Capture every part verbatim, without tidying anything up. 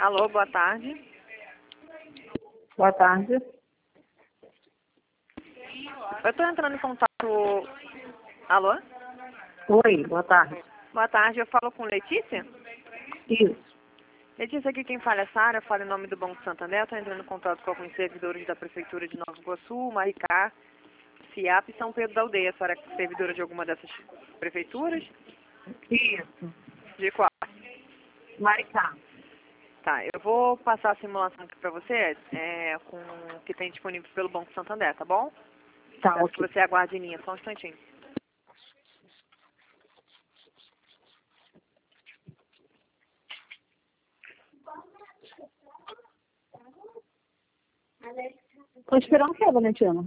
Alô, boa tarde. Boa tarde. Eu estou entrando em contato... Alô? Oi, boa tarde. Boa tarde, eu falo com Letícia? Isso. Letícia, aqui quem fala é Sara, eu falo em nome do Banco Santander. Estou entrando em contato com alguns servidores da Prefeitura de Nova Iguaçu, Maricá, FIAP e São Pedro da Aldeia. A senhora é servidora de alguma dessas prefeituras? Isso. De qual? Maricá. Tá, eu vou passar a simulação aqui para você, é, com o que tem disponível pelo Banco Santander, tá bom? Tá, Peço ok. que você aguarde em linha, só um instantinho. Tô esperando o quê, Valentina?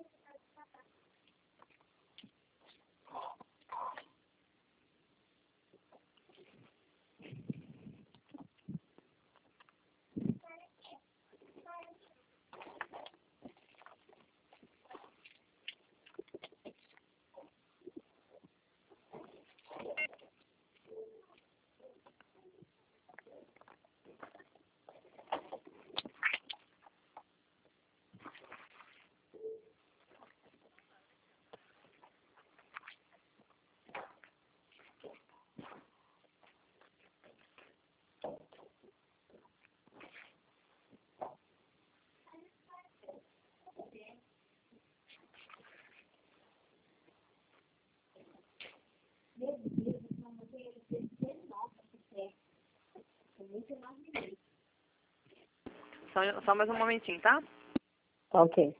Só, só mais um momentinho, tá? Tá, ok.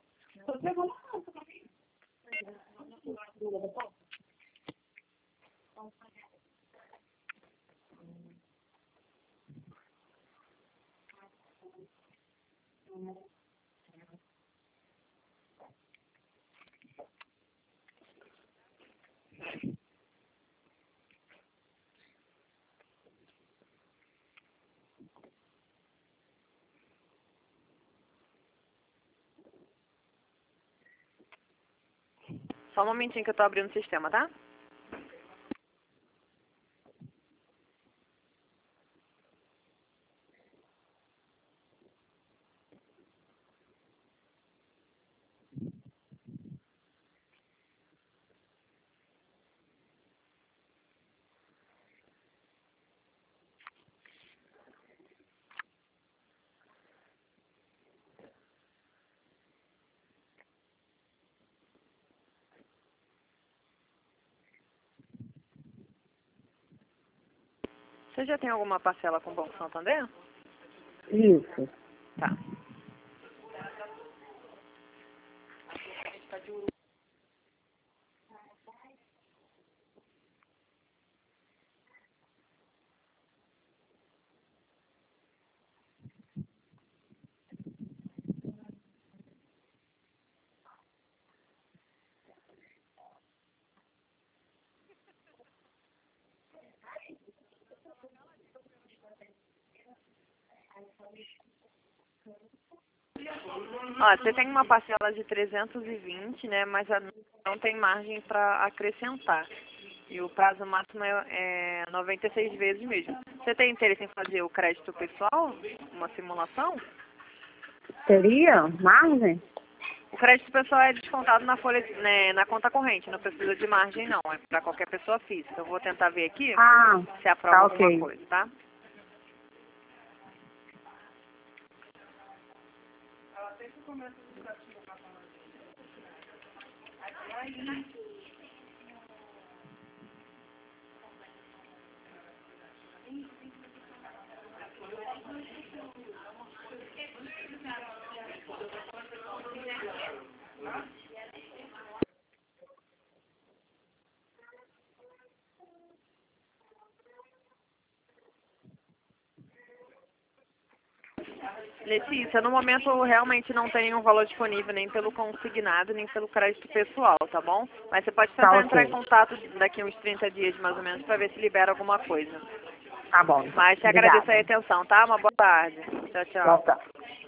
Só um momentinho que eu tô abrindo o sistema, tá? Você já tem alguma parcela com o Banco Santander? Isso. Tá. Ó, você tem uma parcela de trezentos e vinte, né, mas a- não tem margem para acrescentar. E o prazo máximo é, é noventa e seis vezes mesmo. Você tem interesse em fazer o crédito pessoal? Uma simulação? Seria margem? O crédito pessoal é descontado na folha, né, na conta corrente, não precisa de margem não, é para qualquer pessoa física. Eu vou tentar ver aqui Ah, se aprova tá, alguma ok. coisa, tá? Letícia, no momento realmente não tem um valor disponível nem pelo consignado, nem pelo crédito pessoal, tá bom? Mas você pode Tá, tentar entrar em ok. contato daqui uns trinta dias mais ou menos para ver se libera alguma coisa. Tá bom, então. Mas te agradeço Obrigada. a atenção, tá? Uma boa tarde. Tchau, Boa tchau. tarde.